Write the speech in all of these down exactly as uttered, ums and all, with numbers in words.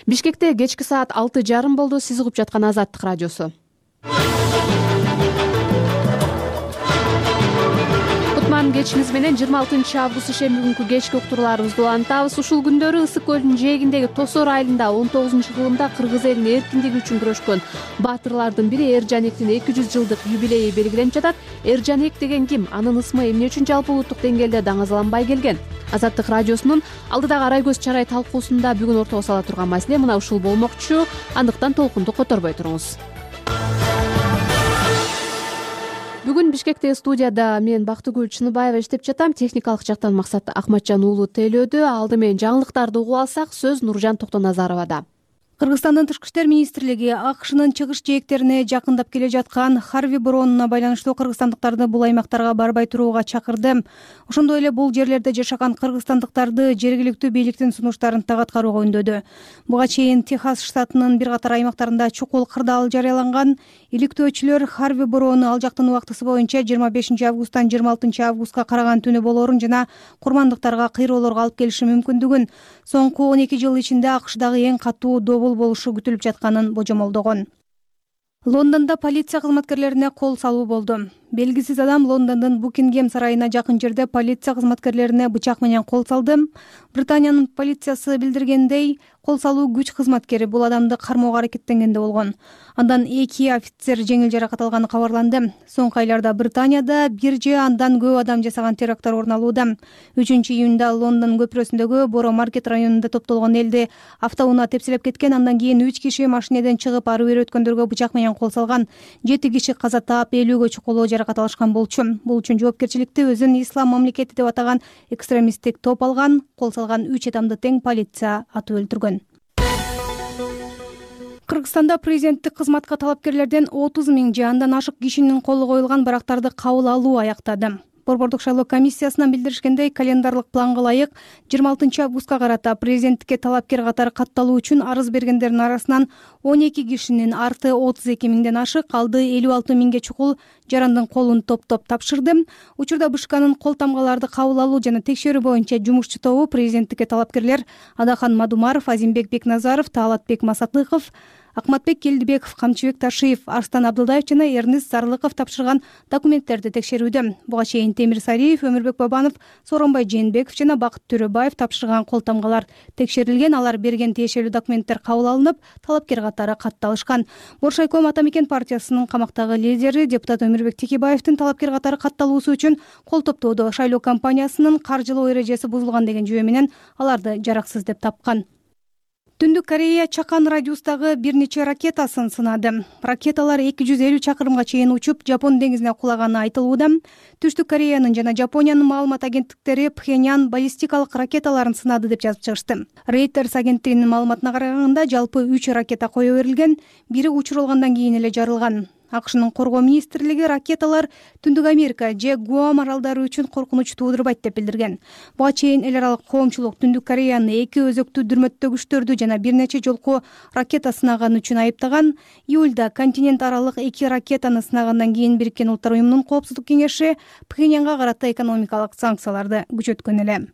Бишкекте кечки саат алты жарым болду. Сиз угуп жаткан Азаттык радиосу. Кутман кечиңиз менен жыйырма алтынчы август ишемби күнкү кечки уктурууларыбызды улантабыз. Ушул күндөрү Ысык көлүнүн жээгиндеги Тосор айылында он тогузунчу кылымда кыргыз элинин эркиндиги үчүн күрөшкөн баатырлардын бири Эржанектин эки жүз жылдык юбилейи белгиленип жатат. Эржанек деген ким? Анын ысмы эмне үчүн жалпы улуттук деңгээлде даңазаланбай келген? Азаттык радиосунун алдыдагы арай көз чарай талкуусунда бүгүн ортого сала турган маселе мына ушул болмокчу. Андыктан толкунду которбой туруңуз. Бүгүн Бишкекте студияда мен Бактыгүл Чыныбаева иштеп жатам. Техникалык жактан Максат Акматжан уулу тейлөөдө. Алды менен жаңылыктарды угуп алсак, сөз Нуржан Токтоназаровада. Кыргызстандын Тышкы иштер министрлиги АКШнын чыгыш жээктерине жакындап келе жаткан Харви бороонула байланыштуу кыргызстандыктарды бул аймактарга барбай турууга чакырды. Ошондой эле бул жерлерде жашаган кыргызстандыктарды жергиликтүү бийликтин сунуштарын так аткарууга үндөдү. Буга чейин Техас штатынын бир катар аймактарында чукул кырдаал жарыяланган. Иликтөөчүлөр Харви бороону ал жактын убактысы боюнча жыйырма бешинчи августтан жыйырма алтынчы августка караган түнү болоорун жана курмандыктарга кыйроолорго алып келиши мүмкүндүгүн, соңку он эки жыл ичинде АКШдагы эң катуу добул болушу күтүлүп жатканын божомолдогон. Лондондо полиция кызматкерлерине кол салуу болду. Белгисиз адам Лондондун Букингем сарайына жакын жерде полиция кызматкерлерине бычак менен кол салды. Британиянын полициясы билдиргендей, кол салуу күч кызматкери бул адамды кармоого аракеттенгенде болгон. Андан эки офицер жеңил жаракат алганы кабарланды. Соңку айларда Британияда бир же андан көп адам жасаган теракттар орун алууда. үчүнчү июнда Лондон көпүрөсүндөгү Боро Маркет районунда топтолгон элди автоунаа тепселеп кеткен. Андан кийин үч киши машинеден чыгып ары бери өткөндөргө бычак менен кол салган. жети киши каза таап, элүүгө чукулуу жаракат алышкан болчу. Бул үчүн жоопкерчиликти өзүн Ислам мамлекети деп атаган экстремисттик топ алган. Кол салган үч адамды тең полиция атып өлтүргөн. Кыргызстанда президенттик кызматка талапкерлерден отуз миң же андан ашык кишинин колу коюлган барактарды кабыл алуу аяктады. Борбордук шайлоо комиссиясынан билдиришкендей, календарлык планга ылайык жыйырма алтынчы августка карата президенттикке талапкер катары катталуу үчүн арыз бергендердин арасынан он эки кишинин арты отуз эки миңден ашык, калды элүү алты миңге чукул жарандын колун топтоп тапшырды. Учурда БШКнын кол тамгаларды кабыл алуу жана текшерүү боюнча жумушчу тобу президенттикке талапкерлер Адахан Мадумаров, Азимбек Бекназаров, Таалатбек Масатыков, Акматбек Келдибеков, Камчыбек Ташиев, Арстан Абдылдаев жана Эрнис Зарлыков тапшырган документтерди текшерүүдө. Буга чейин Темир Сариев, Өмүрбек Бабанов, Сооронбай Жээнбеков жана Бакыт Төрөбаев тапшырган кол тамгалар текшерилген. Алар берген тиешелүү документтер кабыл алынып, талапкер катары катталышкан. Боршайком Ата Мекен партиясынын камактагы лидери депутат Өмүрбек Текебаевдин талапкер катары катталуусу үчүн кол топтоодо шайлоо компаниясынын каржылоо эрежеси бузулган деген жүйө менен аларды жараксыз деп тапкан. Түндүк Корея чакан радиустагы бир нече ракетасын сынады. Ракеталар эки жүз элүү чакырымга чейин учуп, Жапон деңизине кулаганы айтылууда. Түштүк Кореянын жана Жапониянын маалымат агенттиктери Пхеньян баллистикалык ракеталарын сынады деп жазып чыгышты. Reuters агенттигинин маалыматына караганда, жалпы үч ракета кое берилген, бири учурулгандан кийин эле жарылган. АКШнын коргоо министрлиги ракеталар Түндүк Америка же Гуам аралдары үчүн коркунуч туудурбайт деп билдирген. Буга чейин эл аралык коомчулук Түндүк Кореяны эки өзөктүү дүрмөттөгүчтөрдү жана бир нече жолку ракета сынаган үчүн айыптаган. Июлда континент аралык эки ракетаны сынагандан кийин Бириккен Улуттар уюмунун коопсуздук кеңеши Пхеньянга карата экономикалык санкцияларды күчөткөн эле.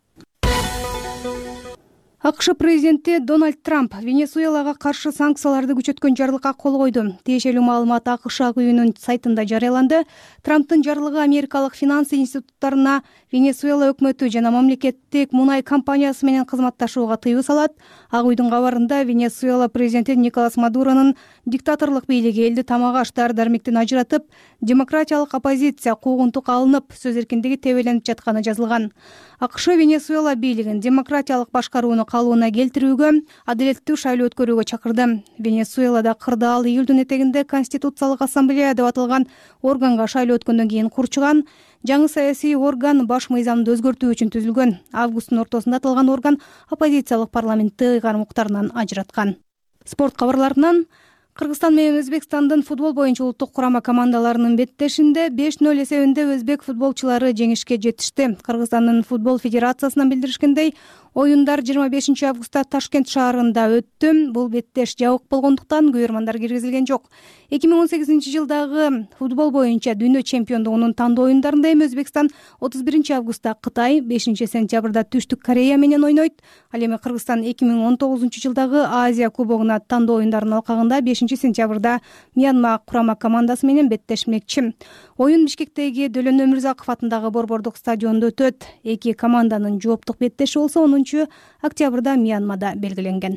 АКШ президенти Дональд Трамп Венесуэлага каршы санкцияларды күчөткөн жарлыкка кол койду. Тиешелүү маалымат АКШ ак үйүнүн сайтында жарыяланды. Трамптын жарлыгы Америкалык финанс институттарына Венесуэла өкмөтү жана мамлекеттик мунай компаниясы менен кызматташууга тыюу салат. Ак үйдүн кабарында Венесуэла президенти Николас Мадуронун диктаторлук бийлиги элди тамак аш дары-дармектен ажыратып, демократиялык оппозиция куугунтук алынып, сөз эркиндиги тебеленип жатканы жазылган. АКШ Венесуэла бийлигин демократиялык башкарууну калыбына келтирүүгө, адилеттүү шайлоо өткөрүүгө чакырды. Венесуэлада кырдаал июлдун этегинде Конституциялык ассамблея деп аталган органга шайлоо өткөндөн кийин курчуган. Жаңы саясий орган баш мыйзамды өзгөртүү үчүн түзүлгөн. Августтун ортосунда аталган орган оппозициялык парламентти ыйгарым укуктарынан ажыраткан. Спорт кабарларынан Кыргызстан менен Өзбекстандын футбол боюнча улуттук курама командаларынын беттешинде беш ноль эсебинде өзбек футболчулары жеңишке жетишти. Кыргызстандын футбол федерациясынан билдиришкендей, оюндар жыйырма бешинчи августта Ташкент шаарында өттү. Бул беттеш жабык болгондуктан көрөрмандар киргизилген жок. эки миң он сегизинчи жылдагы футбол боюнча дүйнө чемпиондугунун тандоо оюндарында эми Өзбекстан отуз биринчи августта Кытай, бешинчи сентябрда Түштүк Корея менен ойнойт. Ал эми Кыргызстан эки миң он тогузунчу жылдагы Азия кубогуна тандоо оюндарынын алкагында бешинчи сентябрда Мьянма курама командасы менен беттешмекчи. Оюн Бишкектеги Дөлөн Өмүрзаков атындагы борбордук стадиондо өтөт. Эки команданын жооптук беттеши болсо онунчу октябрда Мьянмада белгиленген.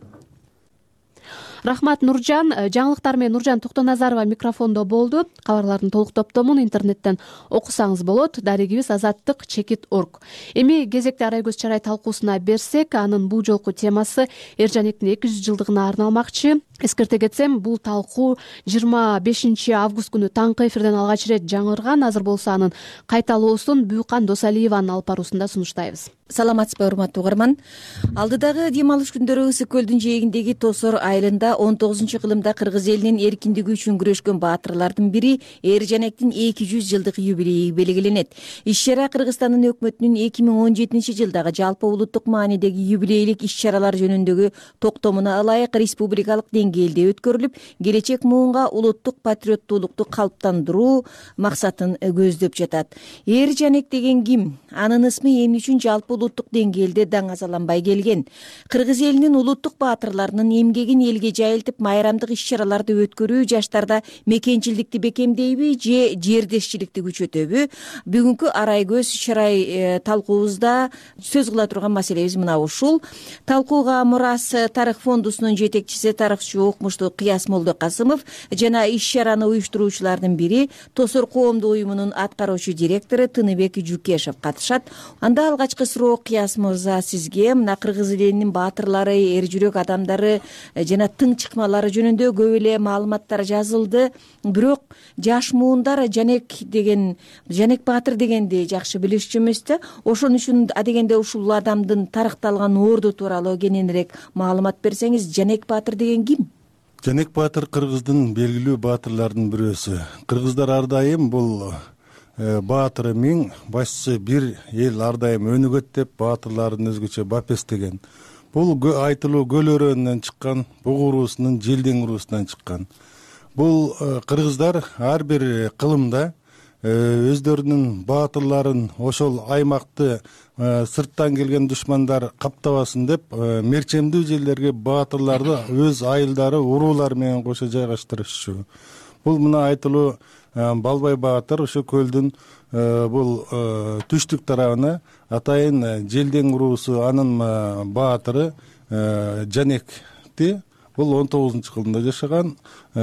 Рахмат, Нуржан. Жаңылыктар менен Нуржан Токтоназарова микрофондо болду. Кабарлардын толук топтомун интернеттен окусаңыз болот. Дарегибиз азаттык чекит точка орг. Эми кезекте Арайгөз Чарай талкуусуна берсек, анын бул жолку темасы Эржанектин эки жүз жылдыгына арналмакчы. Эскерте кетсем, бул талкуу жыйырма бешинчи август күнү таңкы эфирден алгач ирет жаңырган. Азыр болсо анын кайталоосун Бүйкан Досалиеванын алып баруусунда сунуштайбыз. Саламатсызбы, урматтуу угарман. Алдыдагы дем алыш күндөрү Ысык көлдүн жээгиндеги Тосор айылында он тогузунчу кылымда кыргыз элинин эркиндиги үчүн күрөшкөн баатырлардын бири Эржанектин эки жүз жылдык юбилейи белгиленет. Иш-чара Кыргызстандын өкмөтүнүн эки миң он жетинчи жылдагы жалпы улуттук маанидеги юбилейлик иш-чаралар жөнүндөгү токтомуна ылайык республикалык деңгээлде өткөрүлүп, келечек муунга улуттук патриоттуулукту калыптандыруу максатын көздөп жатат. Эржанек деген ким? Анын ысмы эмне үчүн жалпы улуттук деңгээлде даңазаланбай келген? Кыргыз элинин улуттук баатырларынын эмгегин элге жайылтып, майрамдык иш-чараларды өткөрүү жаштарда мекенчилдикти бекемдейби же жердешчиликти күчөтөбү? Бүгүнкү Арайгөз Чарай талкуубузда сөз кыла турган маселебиз мына ушул. Талкууга Мурас тарых фондусунун жетекчиси, тарыхчы Окмуштуу Кыяс Молдокасымов жана иш-чараны уюштуруучулардын бири Тосор коомдук уюмунун аткаруучу директору Тыныбек Жукешев катышат. Анда алгачкы суроо Кыяс мырза сизге, мына кыргыз элинин баатырлары, эр жүрөк адамдары жана тың чыкмалары жөнүндө көп эле маалыматтар жазылды. Бирок жаш муундар Жанек деген, Жанек баатыр дегенди жакшы билишчү эмес да. Ошон үчүн адегенде ушул адамдын тарыхталган орду тууралуу кененирээк маалымат берсеңиз, Жанек баатыр деген ким? Жанек баатыр кыргыздын белгилүү баатырлардын бирөөсү. Кыргыздар ар дайым бул баатыры миң, башчысы бир эл ар дайым өнүгөт деп баатырлардын өзгөчө бап эстеген. Бул айтылуу көл өрөөнүнөн чыккан, буг уруусунун Желдең уруусунан чыккан. Бул кыргыздар ар бир кылымда өздөрүнүн баатырларын ошол аймакты сырттан келген душмандар каптабасын деп мерчемдүү жерлерге баатырларды өз айылдары, уруулары менен кошо жайгаштырышчу. Бул мына айтылуу Балбай баатыр ошо көлдүн бул түштүк тарабына атайын Желдең уруусу анын баатыры Жанекти бул он тогузунчу кылымда жашаган.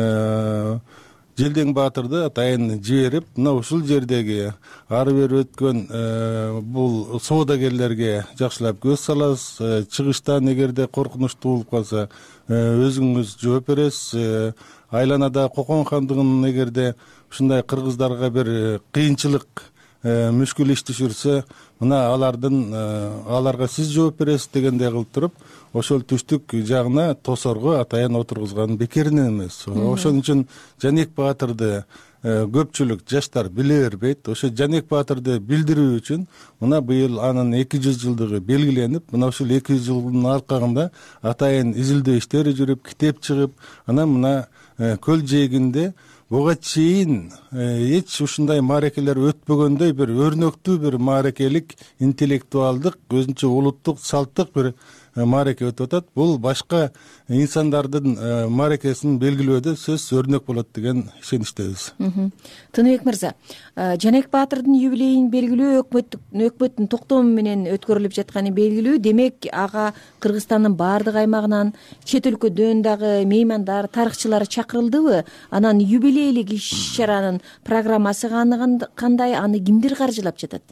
Желдең баатырды атайын жиберип, мына ушул жердеги ары бери өткөн бул соодагерлерге жакшылап көз саласыз. Чыгыштан эгерде коркунучтуу болуп калса, өзүңүз жооп бересиз. Айланада Кокон хандыгынын эгерде ушундай кыргыздарга бир кыйынчылык, мүшкүл иш түшүрсө, мына алардын аларга сиз жооп бересиз дегендей кылып туруп, ошол түштүк жагына Тосорго атайын отургузган бекеринен эмес. Ошон үчүн Жанек баатырды көпчүлүк жаштар биле бербейт. Ошо Жанек баатырды билдирүү үчүн мына быйыл анын эки жүз жылдыгы белгиленип, мына ушул эки жүз жылдын алкагында атайын изилдөө иштери жүрүп, китеп чыгып, анан мына көл жээгинде буга чейин эч ушундай мааракелер өтпөгөндөй бир өрнөктүү бир мааракелик, интеллектуалдык, өзүнчө улуттук салттык бир маареке өтүп атат. Бул башка инсандардын маарекесин белгилөөдө сөз өрнөк болот деген ишеничтебиз. Тыныбек мырза, Жанек баатырдын юбилейин белгилөө өкмөттүн токтому менен өткөрүлүп жатканы белгилүү. Демек, ага Кыргызстандын баардык аймагынан, чет өлкөдөн дагы меймандар, тарыхчылар чакырылдыбы? Анан юбилейлик иш-чаранын программасы кандай, аны кимдер каржылап жатат?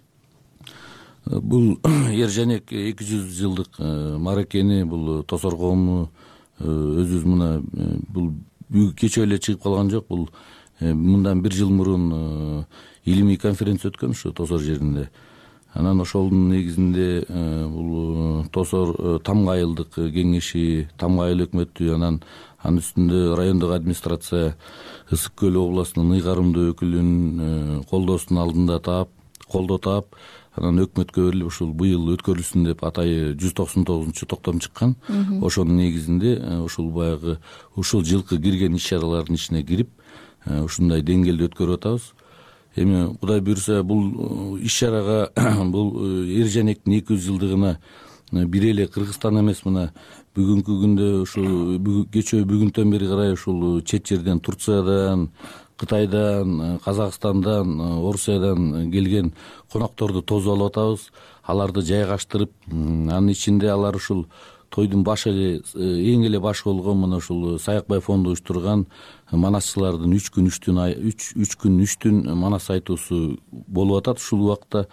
Бул Эржанек эки жүз жылдык мааракени бул Тосор коому өзүбүз мына бул кечээ эле чыгып калган жок. Бул мындан бир жыл мурун илимий конференция өткөн ушу Тосор жеринде. Анан ошолдун негизинде бул Тосор Тамга айылдык кеңеши, Тамга айыл өкмөтү, анан анын үстүндө райондук администрация Ысык Көл областынын ыйгарымдуу өкүлүнүн колдоосунун алдында таап колдоо таап анан өкмөткө берилип ушул быйыл өткөрүлсүн деп атайы жүз токсон тогузунчу токтом чыккан. Ошонун негизинде ушул баягы ушул жылкы кирген иш чаралардын ичине кирип ушундай деңгээлде өткөрүп атабыз. Эми Кудай буйруса бул иш чарага бул Эрженектин эки жүз жылдыгына бир эле Кыргызстан эмес, мына бүгүнкү күндө ушул кечээ бүгүнтөн бери карай ушул чет жерден Турциядан, Кытайдан, Казакстандан, Орусиядан келген конокторду тосуп алып атабыз. Аларды жайгаштырып, анын ичинде алар ушул тойдун башы эле эң эле башы болгон мына ушул Саякбай фонду уюштурган манасчылардын үч күн үч түн үч үч күн үч түн манас айтуусу болуп атат. Ушул убакта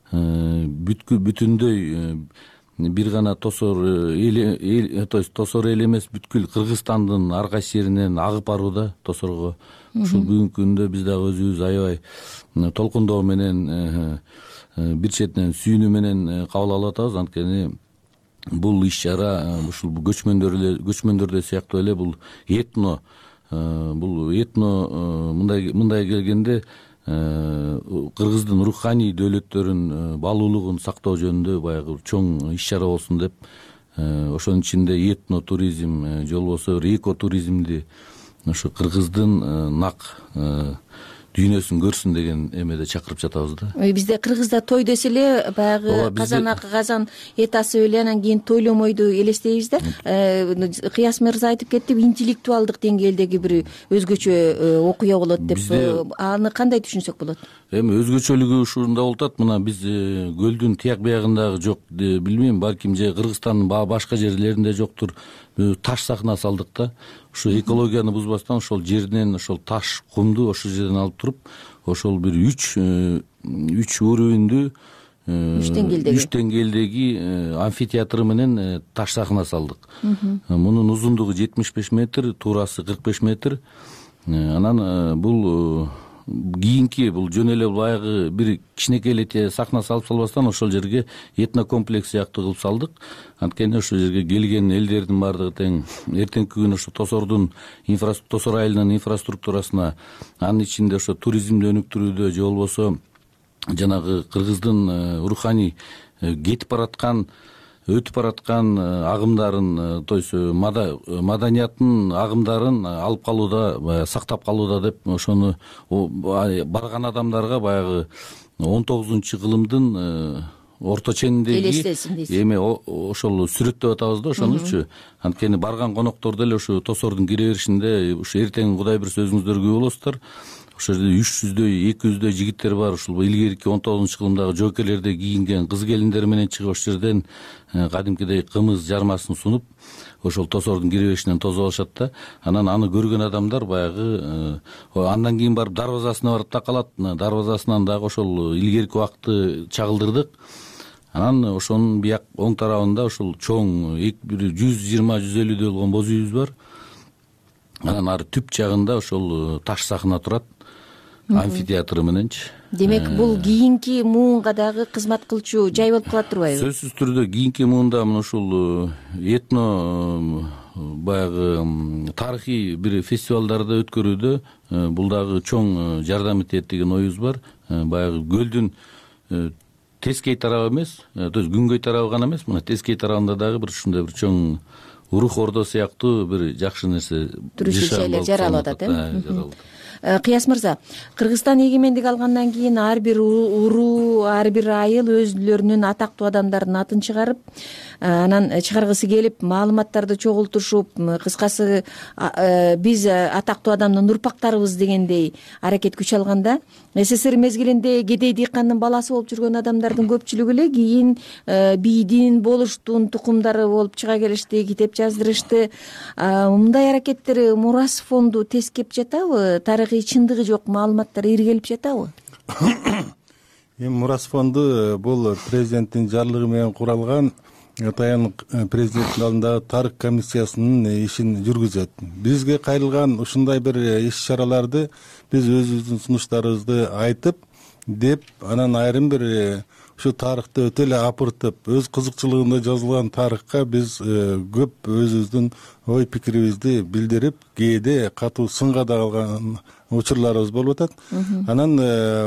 бүтүндөй бир гана тосор эл, то есть тосор эл эмес, бүткүл Кыргызстандын ар кайсы жеринен агып барууда тосорго. Ушул бүгүнкү күндө биз дагы өзүбүз аябай толкундоо менен, бир четинен сүйүнүү менен кабыл алып атабыз. Анткени бул иш чара ушул көчмөндөр көчмөндөрдө сыяктуу эле бул этно бул этно мындай мындай келгенде кыргыздын руханий дөөлөттөрүн баалуулугун сактоо жөнүндө баягы чоң иш чара болсун деп, ошонун ичинде этно туризм же болбосо эко туризмди ошо кыргыздын нак дүйнөсүн көрсүн деген эмеде чакырып жатабыз да. Бизде кыргызда той десе эле баягы казанак, казан эт асып эле анан кийин тойломойду элестейбиз да. Кыяс мырза айтып кетти, интеллектуалдык деңгээлдеги бир өзгөчө окуя болот деп. Аны кандай түшүнсөк болот? Эми өзгөчөлүгү ушунда болуп атат. Мына биз көлдүн тияк биягындагы жок, билбейм, балким же Кыргызстандын башка жерлеринде жоктур, таш сахна салдык да. Ушу экологияны бузбастан ошол жерден ошол таш, кумду ошол жерден алып туруп, ошол бир үч үч уровеньдүү үч деңгээлдеги үч деңгээлдеги амфитеатр менен таш сахна салдык. Мунун узундугу жетимиш беш метр, туурасы кырк беш метр. Анан бул кийинки бул жөн эле баягы бир кичинекей эле сахна салып салбастан ошол жерге этно комплекс сыяктуу кылып салдык. Анткени ошол жерге келген элдердин баардыгы тең эртеңки күнү ошо тосордун тосор айылынын инфраструктурасына, анын ичинде ошо туризмди өнүктүрүүдө же болбосо жанагы кыргыздын руханий кетип бараткан, өтүп бараткан агымдарын, то есть маданиятын агымдарын алып калууда, сактап калууда деп ошону барган адамдарга баягы он тогузунчу кылымдын орто чениндеги эми ошол сүрөттөп атабыз да ошонучу. Анткени барган коноктор деле ушу тосордун кире беришинде ушу эртең Кудай буйруса өзүңүздөр күбө болосуздар. Ошол жерде үч жүздөй, эки жүздөй жигиттер бар. Ушул илгерки он тогузунчу кылымдагы жоокерлерде кийинген кыз келиндер менен чыгып ошол жерден кадимкидей кымыз жармасын сунуп ошол тосордун кире беришинен тосуп алышат да. Анан аны көргөн адамдар баягы андан кийин барып дарбазасына барып такалат. Дарбазасынан дагы ошол илгерки убакты чагылдырдык. Анан ошонун бияк оң тарабында ошол чоң бир жүз жыйырма жүз элүүдөй болгон боз үйүбүз бар. Анан ары түп жагында ошол таш сахна турат, амфитеатры мененчи. Демек бул кийинки муунга дагы кызмат кылчу жай болуп калат турбайбы? Сөзсүз түрдө кийинки муунда мына ушул этно баягы тарыхый бир фестивалдарды өткөрүүдө бул дагы чоң жардам этет деген оюбуз бар. Баягы көлдүн тескей тарабы эмес, то есть күнгөй тарабы гана эмес, мына тескей тарабында дагы бир ушундай бир чоң урух ордо сыяктуу бир жакшы нерсе жаралып атат э. Кыяс мырза, Кыргызстан эгемендик алгандан кийин ар бир уруу, ар бир айыл өзлөрүнүн атактуу адамдардын атын чыгарып, анан чыгаргысы келип, маалыматтарды чогултушуп, кыскасы биз атактуу адамдын урпактарыбыз дегендей аракет күч алганда, СССР мезгилинде кедей дыйкандын баласы болуп жүргөн адамдардын көпчүлүгү эле кийин бийдин, болуштун тукумдары болуп чыга келишти, китеп жаздырышты. Мындай аракеттер мурас фонду тескеп жатабы? Тарыхый чындыгы жок маалыматтар иргелип жатабы? Эми мурас фонду бул президенттин жарлыгы менен куралган атайын президенттин алдындагы тарых комиссиясынын ишин жүргүзөт. Бизге кайрылган ушундай бир иш чараларды биз өзүбүздүн сунуштарыбызды айтып деп, анан айрым бир ушу тарыхты өтө эле апыртып өз кызыкчылыгында жазылган тарыхка биз көп өзүбүздүн ой пикирибизди билдирип, кээде катуу сынга да калган учурларыбыз болуп атат. Анан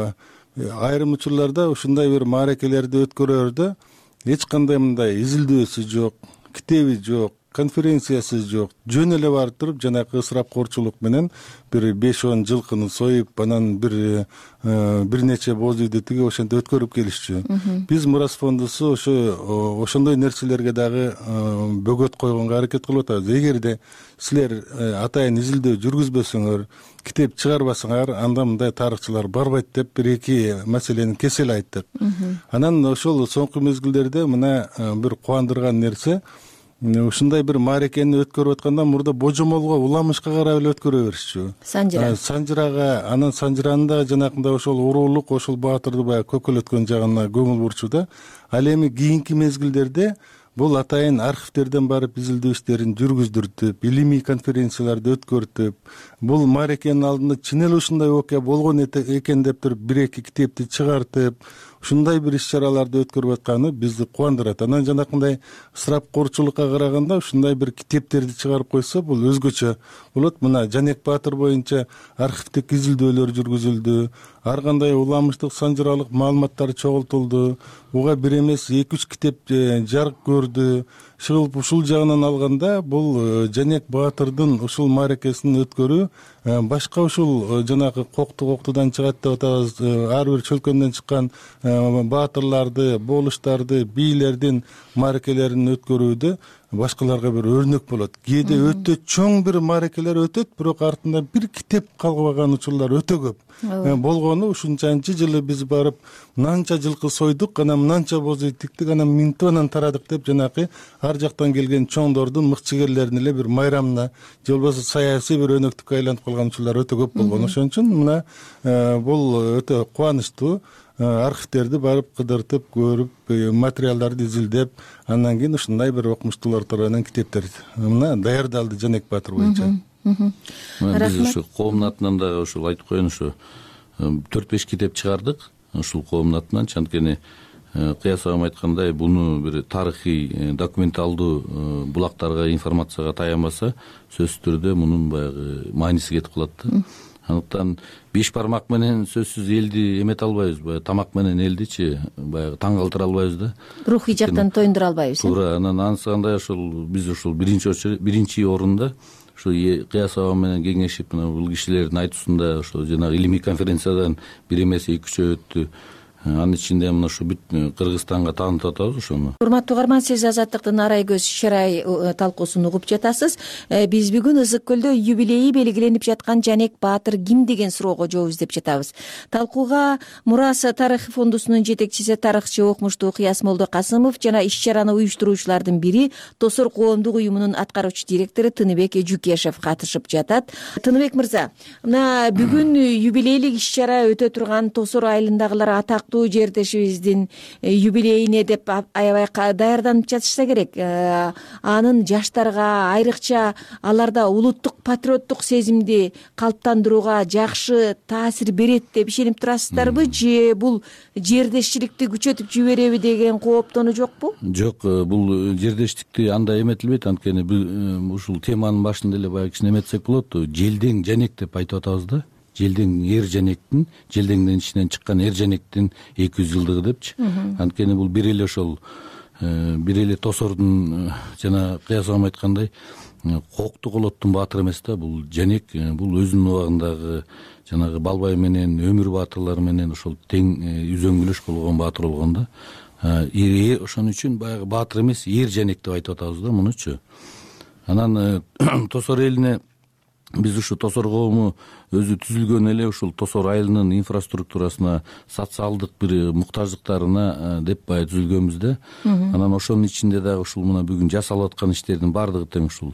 айрым учурларда ушундай бир мааракелерди өткөрөрдө эч кандай мындай изилдөөсү жок, китеби жок, конференциясы жок, жөн эле барып туруп жанагы ысырапкорчулук менен бир беш он жылкыны союп, анан бир бир нече боз үйдү тиги ошентип өткөрүп келишчү. Биз мурас фондусу ошо ошондой нерселерге дагы бөгөт койгонго аракет кылып атабыз. Эгерде силер атайын изилдөө жүргүзбөсөңөр, китеп чыгарбасаңар, анда мындай тарыхчылар барбайт деп бир эки маселени кесе эле айттык. Анан ошол соңку мезгилдерде мына бир кубандырган нерсе, ушундай бир мааракени өткөрүп атканда мурда божомолго уламышка карап эле өткөрө беришчү. Санжыра. Санжырага, анан санжыранын да жанакындай ошол уруулук, ошол баатырды баягы көкөлөткөн жагына көңүл бурчу да. Ал эми кийинки мезгилдерде бул атайын архивтерден барып изилдөө иштерин жүргүздүртүп, илимий конференцияларды өткөртүп, бул мааракенин алдында чын эле ушундай окуя болгон экен деп туруп бир эки китепти чыгартып, ушундай бир иш-чараларды өткөрүп атканы бизди кубандырат. Анан жанакындай ысырапкорчулукка караганда ушундай бир китептерди чыгарып койсо, бул өзгөчө болот. Мына Жанек Баатыр боюнча архивдик изилдөөлөр жүргүзүлдү, ар кандай уламыштык, санжыралык маалыматтар чогултулду, буга бир эмес эки үч китеп жарык көрдү. Ушул жагынан алганда бул Жанек Баатырдын ушул мааракесин өткөрүү башка ушул жанагы кокту коктудан чыгат деп атабыз, ар бир чөлкөндөн чыккан баатырларды, болуштарды, бийлердин мааракелерин өткөрүүдө башкаларга бир өрнөк болот. Кээде өтө чоң бир мааракелер өтөт, бирок артында бир китеп калбаган учурлар өтө көп болгону. Ушунчанчы жылы биз барып мынанча жылкы сойдук, анан мынанча боз үй тиктик, анан минтип анан тарадык деп жанакы ар жактан келген чоңдордун, мыкчыгерлердин эле бир майрамына же болбосо саясий бир өнөктүккө айланып калган учурлар өтө көп болгон. Ошон үчүн мына бул өтө кубанычтуу. Архивтерди барып кыдыртып көрүп, материалдарды изилдеп, андан кийин ушундай бир окумуштуулар тарабынан китептер мына даярдалды Жанек Баатыр боюнча. Биз ушу коомдун атынан да ушул айтып коеюн, ушу төрт беш китеп чыгардык ушул коомдун атынан. Анткени Кыяс агам айткандай, буну бир тарыхый, документалдуу булактарга, информацияга таянбаса, сөзсүз түрдө мунун баягы мааниси кетип калат да. Андыктан беш бармак менен сөзсүз элди эмете албайбыз, баягы тамак менен элдичи баягы таң калтыра албайбыз да. Рухий жактан тоюндура албайбыз. Туура. Анан анысыкандай ошол биз ушул биринчи биринчи орунда ушу Кыяс агам менен кеңешип, мына бул кишилердин айтуусунда ошо жанагы илимий конференциядан бир эмес эки үчөө өттү. Анын ичинде мына ушу бүт Кыргызстанга таанытып атабыз ошону. Урматтуу угарман, сиз Азаттыктын арай көз чарай талкуусун угуп жатасыз. Биз бүгүн Ысык көлдө юбилейи белгиленип жаткан Жанек Баатыр ким деген суроого жооп издеп жатабыз. Талкууга Мурас тарых фондусунун жетекчиси, тарыхчы, окумуштуу Кыяс Молдокасымов жана иш-чараны уюштуруучулардын бири, Тосор коомдук уюмунун аткаруучу директору Тыныбек Жүкешев катышып жатат. Тыныбек мырза, мына бүгүн юбилейлик иш-чара өтө турган Тосор айылындагылар атак жердешибиздин юбилейине деп аябай даярданып жатышса керек. Анын жаштарга, айрыкча аларда улуттук патриоттук сезимди калыптандырууга жакшы таасир берет деп ишенип турасыздарбы, же бул жердешчиликти күчөтүп жибереби деген кооптонуу жокпу? Жок, бул жердештикти андай эметилбейт. Анткени ушул теманын башында эле баягы кичине эметсек болот. Желдең Жанек деп айтып атабыз да. Желдең эр Жанектин, желдеңдин ичинен чыккан эр Жанектин эки жүз жылдыгы депчи. Анткени бул бир эле ошол бир эле Тосордун жана Кыяс агам айткандай кокту колоттун баатыры эмес да. Бул Жанек бул өзүнүн убагындагы жанагы Балбай менен Өмүр баатырлар менен ошол тең үзөңгүлөш болгон баатыр болгон да. Ошон үчүн баягы баатыр эмес, эр Жанек деп айтып атабыз да мунучу. Анан Тосор элине биз ушу Тосор коому өзү түзүлгөн эле ушул Тосор айылынын инфраструктурасына, социалдык бир муктаждыктарына деп баягы түзүлгөнбүз да. Анан ошонун ичинде дагы ушул мына бүгүн жасалып аткан иштердин баардыгы тең ушул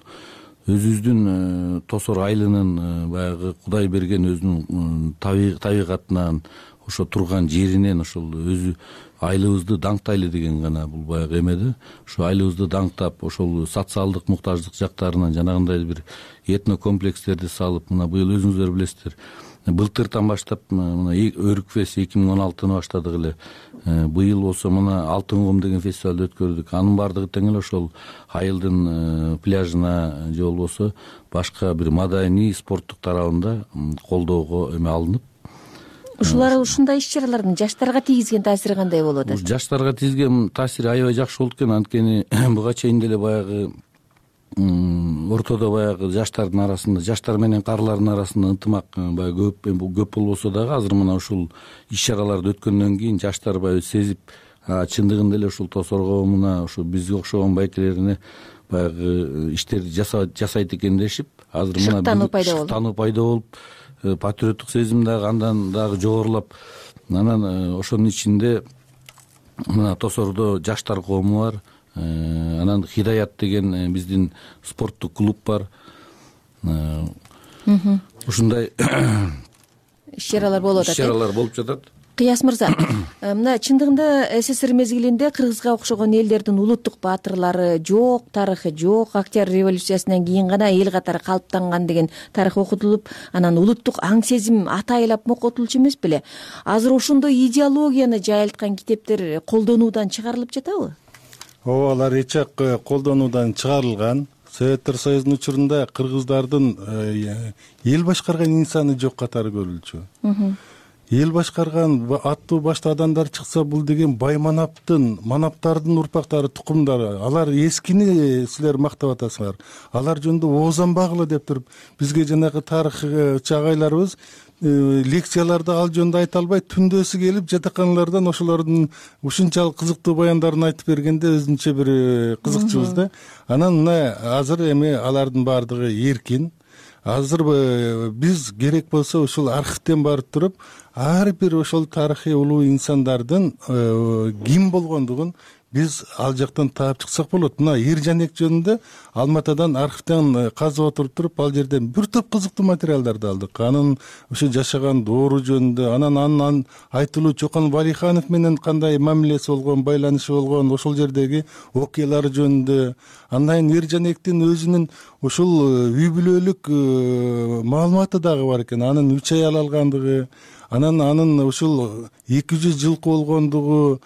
өзүбүздүн Тосор айылынын баягы Кудай берген өзүнүн табигатынан, ошо турган жеринен ошол өзү айылыбызды даңктайлы деген гана бул баягы эме да. Ошо айылыбызды даңктап, ошол социалдык муктаждык жактарынан жанагындай бир этно комплекстерди салып, мына быйыл өзүңүздөр билесиздер, былтыртан баштап мына өрүкфест эки миң он алтыны баштадык эле. Быйыл болсо мына Алтын кум деген фестивалды өткөрдүк. Анын баардыгы тең эле ошол Айылдын пляжына же болбосо башка бир маданий спорттук тарабында колдоого эме алынып. Ушулар ушундай иш-чаралардын жаштарга тийгизген таасири кандай болуп атат? Жаштарга тийгизген таасири аябай жакшы болду экен. Анткени буга чейин деле баягы ортодо баягы жаштардын арасында, жаштар менен карлардын арасында ынтымак баягы көп көп болбосо дагы азыр мына ушул иш-чараларды өткөндөн кийин жаштар баягы сезип, чындыгында эле ушул Тосор коомуна, ушу бизге окшогон байкелерине баягы иштерди жасайт экен дешип, азыр мына шыктануу пайда болду. Шыктануу пайда болуп, патриоттук сезим дагы андан дагы жогорулап, анан ошонун ичинде мына Тосордо жаштар коому бар. Анан Хидаят деген биздин спорттук клуб бар. Ушундай иш-чаралар болуп атат. Иш-чаралар болуп жатат. Кыяс мырза, мына чындыгында СССР мезгилинде Кыргызга окшогон элдердин улуттук баатырлары жок, тарыхы жок, Октябрь революциясынан кийин гана эл катары калыптанган деген тарых окутулуп, анан улуттук аң сезим атайылап мокотулчу эмес беле? Азыр ошондой идеологияны жайылткан китептер колдонуудан чыгарылып жатабы? Ооба, алар эчак колдонуудан чыгарылган. Советтер Союзунун учурунда кыргыздардын эл башкарган инсаны жок катары көрүлчү. Эл башкарган аттуу башты адамдар чыкса, бул деген бай манаптын, манаптардын урпактары, тукумдары. Алар эскини силер мактап атасыңар. Алар жөнүндө оозанбагыла деп туруп, бизге жанагы тарых чагайларыбыз лекцияларда ал жөнүндө айта албай, түндөсү келип жатаканалардан ошолордун ушунчалык кызыктуу баяндарын айтып бергенде өзүнчө бир кызыкчубуз да. Анан мына азыр эми алардын баардыгы эркин. Азыр биз керек болсо ушул архивден барып туруп, ар бир ошол тарыхый улуу инсандардын ким болгондугун биз ал жактан таап чыксак болот. Мына Эржанек жөнүндө Алматадан архивден казып отуруп туруп, ал жерден бир топ кызыктуу материалдарды алдык. Анын ушу жашаган доору жөнүндө, анан анын айтылуу Чокон Валиханов менен кандай мамилеси болгон, байланышы болгон, ошол жердеги окуялары жөнүндө, андан Эржанектин өзүнүн ушул үй бүлөлүк маалыматы дагы бар экен. Анын үч аял алгандыгы, анан анын ушул эки жүз жылкы болгондугу,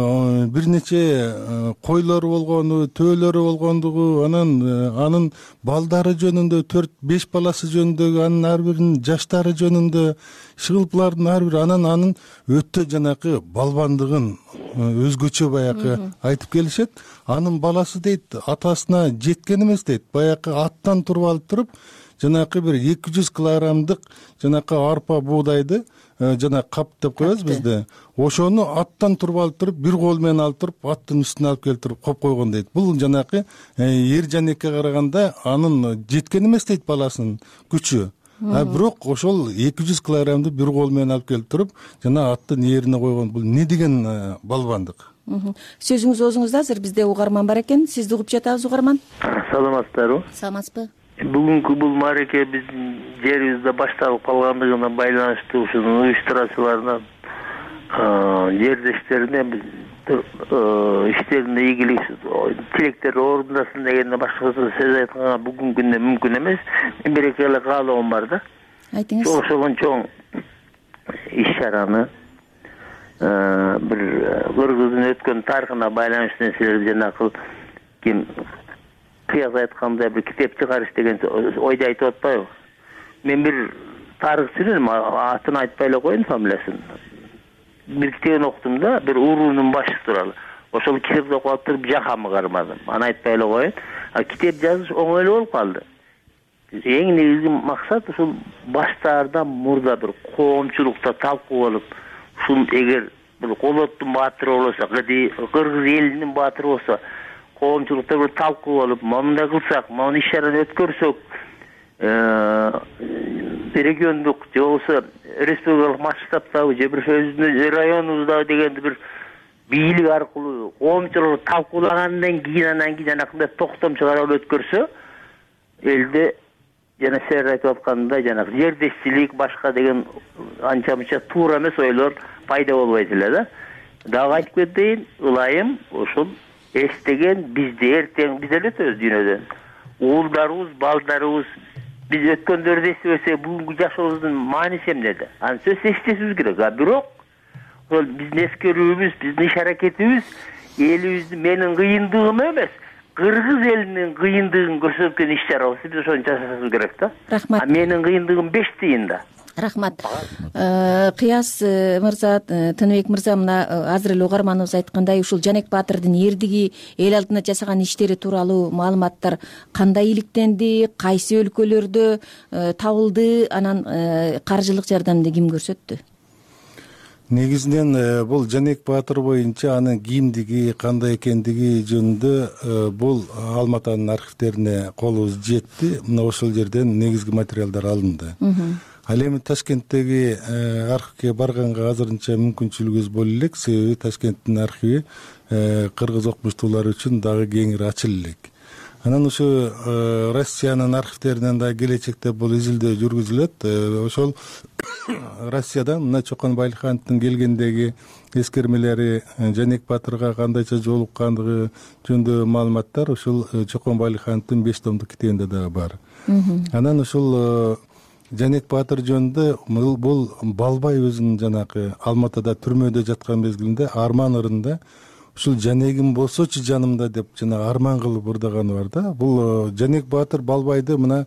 бир нече койлору болгону, төөлөрү болгондугу, анан анын балдары жөнүндө, төрт беш баласы жөнүндөгү, анын ар биринин жаштары жөнүндө, шыгылплардын ар бири, анан анын өтө жанакы балбандыгын өзгөчө баягы айтып келишет. Анын баласы дейт, атасына жеткен эмес дейт, баягы аттан туруп алып туруп, жанакы бир эки жүз килограммдык жанакы арпа буудайды, жана кап деп коебуз бизде. Ошону аттан туруп алып туруп, бир кол менен алып туруп, аттын үстүнө алып келип туруп коюп койгон дейт. Бул жанакы Эржанекке караганда анын жеткен эмес дейт баласынын күчү. А бирок ошол эки жүз килограммды бир кол менен алып келип туруп, жана аттын ээрине койгон. Бул не деген балбандык? Сөзүңүз оозуңузда, азыр бизде угарман бар экен. Сизди угуп жатабыз, угарман. Саламатсыздарбы? Саламатсызбы? Бүгүнкү бул маареке биздин жерибизде башталып калгандыгына байланыштуу ушунун уюштуруучуларынан жердештерине биз иштеринде ийгилик тилектер орундасын дегенде башкасы сөз айтканга бүгүнкү күндө мүмкүн эмес. Мен бир эки эле каалоом бар да. Айтыңыз. Ошол чоң иш-чараны бир кыргыздын өткөн тарыхына байланыштуу нерселерди жанагы ким кыяс айткандай бир китеп чыгарыш деген ойду айтып атпайбы? Мен бир тарыхчынын атын айтпай эле коеюн, фамилиясын. Бир китебин окудум да, бир уруунун башы тууралуу. Ошол китепти окуп алып туруп жакамы кармадым. Аны айтпай эле коеюн. А китеп жазыш оңой эле болуп калды. Эң негизги максат ушул баштаардан мурда бир коомчулукта талкуу болуп, ушул эгер бир Колоттун баатыры болсо, кыргыз элинин баатыры болсо, коомчулукта бир талкуу болуп, мындай кылсак, мына иш-чараны өткөрсөк, региондук же болбосо республикалык масштабтагы же бир өзүбүздүн районубуздагы дегенди бир бийлик аркылуу коомчулук талкуулагандан кийин анан кийин жанакындай токтом чыгарып өткөрсө, элде жана силер айтып аткандай жанагы жердешчилик башка деген анча мынча туура эмес ойлор пайда болбойт эле да. Дагы айтып кетейин, ылайым ушул эстеген бизде эртең биз эле өтөбүз дүйнөдөн. Уулдарыбыз, балдарыбыз биз өткөндөрдү эстебесек бүгүнкү жашообуздун мааниси эмнеде? Анын сөзсүз эстешибиз керек. А бирок ошол биздин эскерүүбүз, биздин иш аракетибиз элибиздин менин кыйындыгым эмес, кыргыз элинин кыйындыгын көрсөткөн иш чарабыз. Биз ошону жасашыбыз керек да. Рахмат. А менин кыйындыгым беш тыйында. Рахмат. Кыяс мырза, Тыныбек мырза, мына азыр эле угарманыбыз айткандай, ушул Жанек Баатырдын эрдиги, эл алдында жасаган иштери тууралуу маалыматтар кандай иликтенди, кайсы өлкөлөрдө табылды, анан каржылык жардамды ким көрсөттү? Негизинен бул Жанек Баатыр боюнча анын кимдиги, кандай экендиги жөнүндө бул Алматанын архивдерине колубуз жетти. Мына ошол жерден негизги материалдар алынды. Ал эми Ташкенттеги архивге барганга азырынча мүмкүнчүлүгүбүз боло элек, себеби Ташкенттин архиви кыргыз окумуштуулар үчүн дагы кеңири ачыла элек. Анан ушу Россиянын архивдеринен да келечекте бул изилдөө жүргүзүлөт. Ошол Россиядан мына Чокон Байлыхановдун келгендеги эскермелери, Жанек Баатырга кандайча жолуккандыгы жөнүндө маалыматтар ушул Чокон Байлыхановдун беш томдук китебинде дагы бар. Анан ушул Жанек Баатыр жөнүндө бул Балбай өзүнүн жанакы Алматада түрмөдө жаткан мезгилинде арман ырында ушул Жанегим болсочу жанымда деп жана арман кылып ырдаганы бар да. Бул Жанек Баатыр Балбайды мына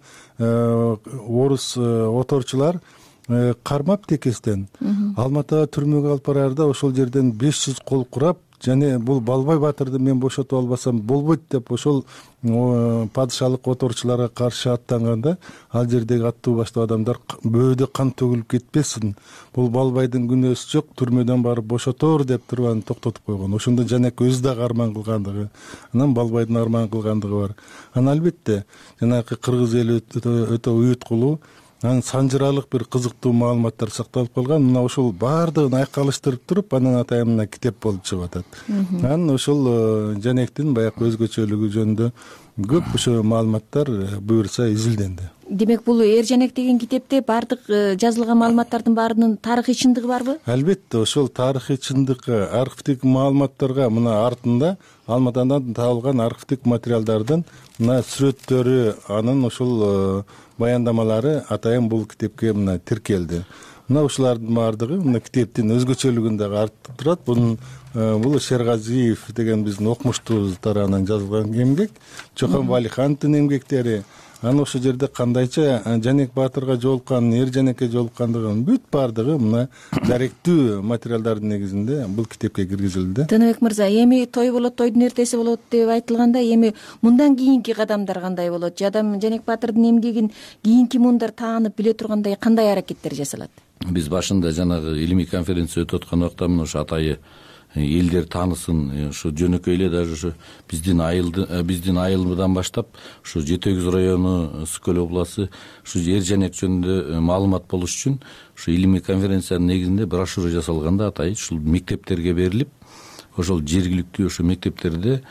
орус оторчулар кармап текестен Алматага түрмөгө алып бараарда ошол жерден беш жүз кол курап, жана бул Балбай Баатырды мен бошотуп албасам болбойт деп ошол падышалык оторчуларга каршы аттанганда, ал жердеги аттуу баштуу адамдар бөөдө кан төгүлүп кетпесин, бул Балбайдын күнөөсү жок, түрмөдөн барып бошотор деп туруп аны токтотуп койгон. Ошондо Жанек өзү дагы арман кылгандыгы, анан Балбайдын арман кылгандыгы бар. Анан албетте жанакы кыргыз эли өтө уюткулуу, анан санжыралык бир кызыктуу маалыматтар сакталып калган. Мына ошол баардыгын айкалыштырып туруп, анан атайын мына китеп болуп чыгып атат. Анан ошол Жанектин баягы өзгөчөлүгү жөнүндө көп ошо маалыматтар буюрса изилденди. Демек бул Эр Жанек деген китепте баардык жазылган маалыматтардын баарынын тарыхый чындыгы барбы? Албетте, ошол тарыхый чындыкка, архивдик маалыматтарга мына артында Алматадан табылган архивдик материалдардын мына сүрөттөрү, анын ошол баяндамалары атайын бул китепке мына тиркелди. Мына ушулардын баардыгы мына китептин өзгөчөлүгүн дагы артып турат. Бунун бул Шергазиев деген биздин окумуштуубуз тарабынан жазылган эмгек, Чокон Байлыхановдун эмгектери. Анан ошол жерде кандайча Жанек Баатырга жолуккан, Эр Жанекке жолуккандыгын бүт баардыгы мына даректүү материалдардын негизинде бул китепке киргизилди. Тыныбек мырза, эми той болот, тойдун эртеси болот деп айтылганда, эми мындан кийинки кадамдар кандай болот? Жадам Жанек Баатырдын эмгегин кийинки муундар таанып биле тургандай кандай аракеттер жасалат? Биз башында жанагы илимий конференция өтүп аткан убакта мына ошо атайы элдер таанысын, ушу жөнөкөй эле даже ушу биздин айылды биздин айылдан баштап ушу Жети Өгүз району, Ысык көл областы ушу Эр Жанек жөнүндө маалымат болуш үчүн ушу илимий конференциянын негизинде брошюра жасалганда атайын ушул мектептерге берилип, ошол жергиликтүү ошо мектептерде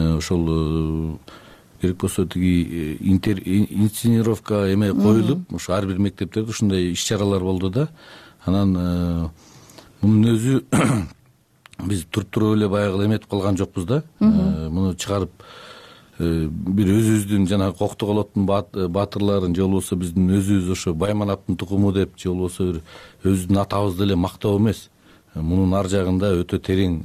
ошол керек болсо тиги инсценировка эме коюлуп, ушу ар бир мектептерде ушундай иш-чаралар болду да. Анан мунун өзү биз туруп туруп эле баягы эметип калган жокпуз да. Муну чыгарып бир өзүбүздүн жанагы Коктоголоттун баатырларын же болбосо биздин өзүбүз ошо Байманаттын тукуму деп же болбосо бир өзүбүздүн атабызды эле мактоо эмес. Мунун ар жагында өтө терең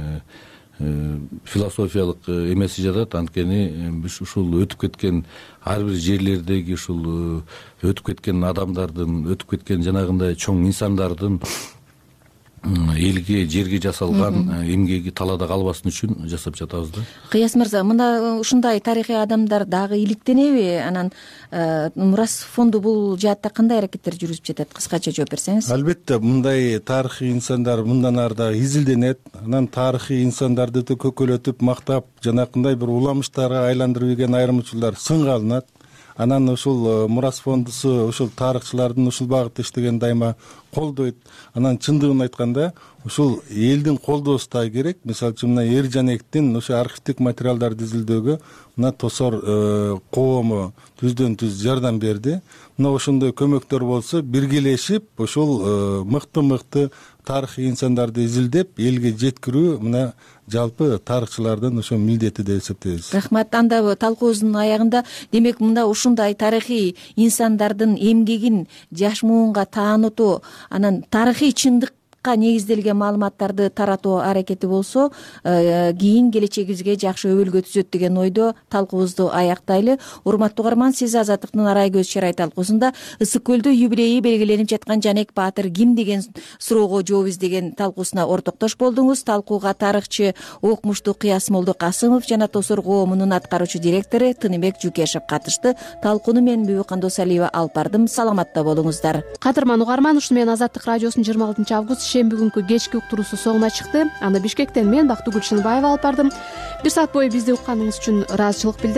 философиялык эмеси жатат. Анткени ушул өтүп кеткен ар бир жерлердеги ушул өтүп кеткен адамдардын, өтүп кеткен жанагындай чоң инсандардын элге, жерге жасалган эмгеги талаада калбасын үчүн жасап жатабыз да. Кыяс мырза, мында ушундай тарыхый адамдар дагы иликтенеби? Анан мурас фонду бул жаатта кандай аракеттер жүргүзүп жатат? Кыскача жооп берсеңиз. Албетте, мындай тарыхый инсандар мындан ары да изилденет. Анан тарыхый инсандарды да көкөлөтүп, мактап, жанакындай бир уламыштарга айландырып ийген айрым учурлар сынга алынат. Анан ушул мурас фондусу ушул тарыхчылардын ушул багытта иштеген дайыма колдойт. Анан чындыгын айтканда ушул элдин колдоосу да керек. Мисалы үчүн мына Эр Жанектин ошо архивдик материалдарды изилдөөгө мына Тосор коому түздөн түз жардам берди. Мына ошондой көмөктөр болсо биргелешип ошол мыкты мыкты тарыхый инсандарды изилдеп элге жеткирүү мына жалпы тарыхчылардын ошо милдети деп эсептейбиз. Рахмат. Анда талкуубуздун аягында демек мында ушундай тарыхый инсандардын эмгегин жаш муунга таанытуу, анан тарыхый чындык негизделген маалыматтарды таратуу аракети болсо кийин келечегибизге жакшы өбөлгө түзөт деген ойдо талкуубузду аяктайлы. Урматтуу угарман, сиз Азаттыктын Арай көз чырай талкуусунда Ысык көлдө юбилейи белгиленип жаткан Жанек Баатыр ким деген суроого жооп издеген талкуусуна ортоктош болдуңуз. Талкууга тарыхчы Окмуштуу Кыяс Молдокасымов жана Тосор коомунун аткаруучу директору Тыныбек Жукешев катышты. Талкууну мен Бүбү Кандосалиева алып бардым. Саламатта болуңуздар. Кадырман угарман, ушуну менен Азаттык радиосунун жыйырма алтынчы август шемби күнкү кечки уктуруусу соңуна чыкты. Аны Бишкектен мен Бактыгүл Чыныбаева алып бардым. Бир саат бою бизди укканыңыз үчүн ыраазычылык билдирем.